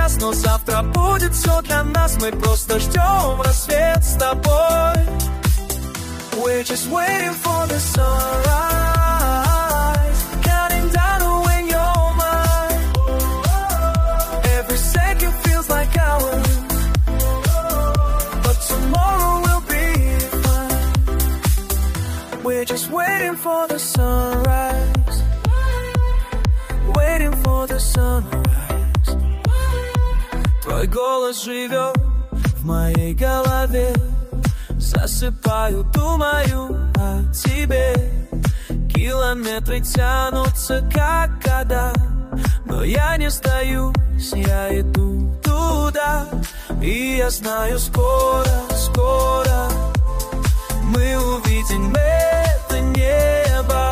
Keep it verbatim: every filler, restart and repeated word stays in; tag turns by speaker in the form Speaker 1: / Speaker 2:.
Speaker 1: сейчас, но завтра будет все для нас. Мы просто ждем рассвет с тобой. We're just waiting for the sunrise, counting down when you're mine. Every second feels like hours, but tomorrow will be fine. We're just waiting for the sunrise, waiting for the sunrise. Твой голос живет в моей голове. Засыпаю, думаю о тебе. Километры тянутся, как года, но я не сдаюсь, я иду туда. И я знаю, скоро, скоро мы увидим это небо.